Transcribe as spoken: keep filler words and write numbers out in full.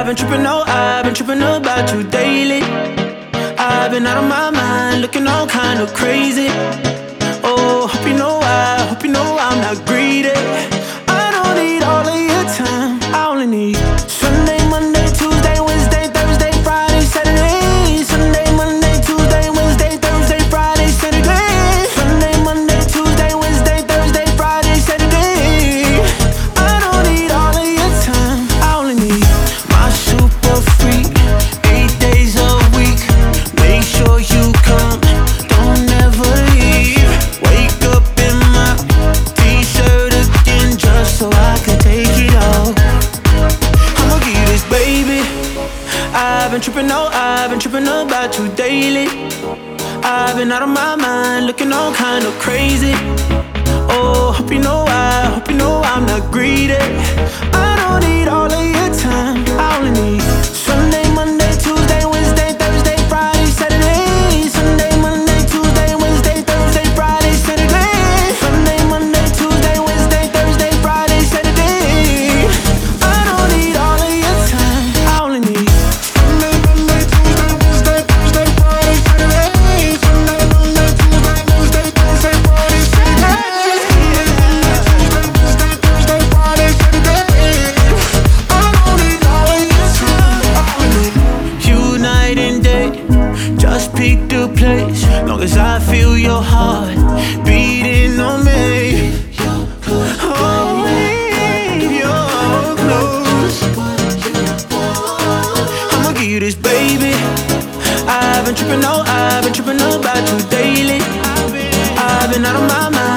I've been tripping, no, I've been tripping about you daily. I've been out of my mind, looking all kind of crazy. Oh, hope you know I, hope you know I'm not greedy. I don't need all of your time, I only need Sunday, Monday, Tuesday, Wednesday, Thursday, Friday, Saturday. Sunday, Monday, Tuesday, Wednesday, Thursday, Friday, Saturday. Sunday, Monday, Tuesday, Wednesday, Thursday, Friday, Saturday. I don't need all of your time, I only need my super freak, eight days a week. Make sure you come, don't ever leave. Wake up in my t-shirt again just so I can take it off. I'ma give you this, baby. I've been tripping, no, I've been tripping about you daily. I've been out of my mind, looking all kind of crazy. Oh, hope you know I, hope you know I'm not greedy. I don't need all of your time, I only need Sunday, Monday, Tuesday, Wednesday, Thursday, Friday, Saturday. Sunday, Monday, Tuesday, Wednesday, Thursday, Friday, Saturday. Sunday, Monday, Tuesday, Wednesday, Thursday, Friday, Saturday. I don't need all of your time, I only need Sunday, Monday, Tuesday, Wednesday, Thursday, Friday, Saturday. Sunday, Monday, Tuesday, Wednesday, Thursday, Friday, Saturday. Tuesday, Wednesday, Thursday, Friday, Saturday. I don't need all of your time, I only need you night and day. Just pick the place, long as I feel your heart beating on me. Oh, leave your clothes. I'ma give you this, baby. I've been tripping, no, I've been tripping about you daily. I've been out of my mind,